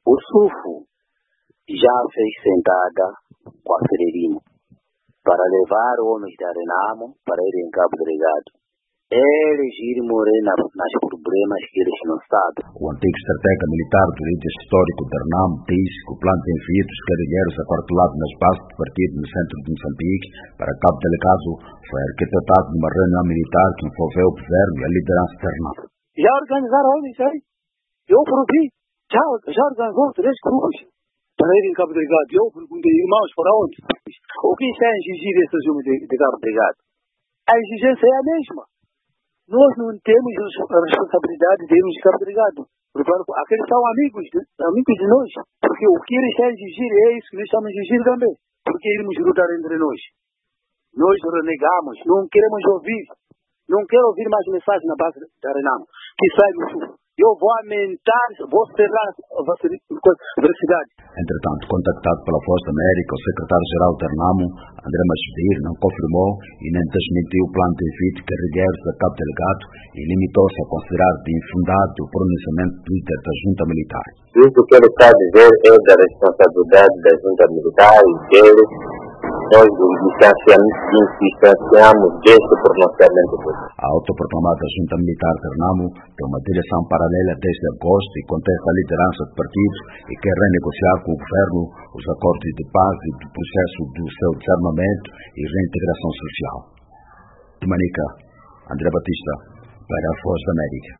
O SUFO já fez sentada com a Frelimo para levar homens da Renamo para ir em Cabo Delgado. Eles irem morrer nas problemas que eles não sabem. O antigo estratega militar do líder histórico de Renamo diz que o plano de envio dos guerrilheiros aquartelados nas bases de partido no centro de Moçambique para Cabo Delgado foi arquitetado numa reunião militar que envolveu o governo e a liderança de Renamo. Já organizaram isso aí? Eu provi. Já organizou 3 grupos para ir em Cabo Delgado. Eu perguntei, irmãos, para onde? O que está a exigir esses homens de Cabo Delgado? A exigência é a mesma. Nós não temos a responsabilidade de irmos de Cabo Delgado. Porque aqueles são amigos de nós. Porque o que eles estão a exigir é isso que nós estamos a exigir também. Porque irmos lutar entre nós. Nós renegamos, não queremos ouvir. Não quero ouvir mais mensagens na base da Renamo. Que sai do sul. Eu vou aumentar, vou cerrar a velocidade. Entretanto, contactado pela Voz da América, o secretário-geral da Renamo, André Masvidir, não confirmou e nem desmentiu o plano de envio de guerrilheiros a Cabo Delgado e limitou-se a considerar de infundado o pronunciamento do líder da junta militar. Isso que ele está a dizer é da responsabilidade da junta militar e deles. Nós distanciamos deste pronunciamento. A autoproclamada junta militar de Renamo tem uma direção paralela desde agosto e contesta a liderança de partidos e quer renegociar com o governo os acordos de paz e do processo do seu desarmamento e reintegração social. De Manica, André Batista, para a Voz da América.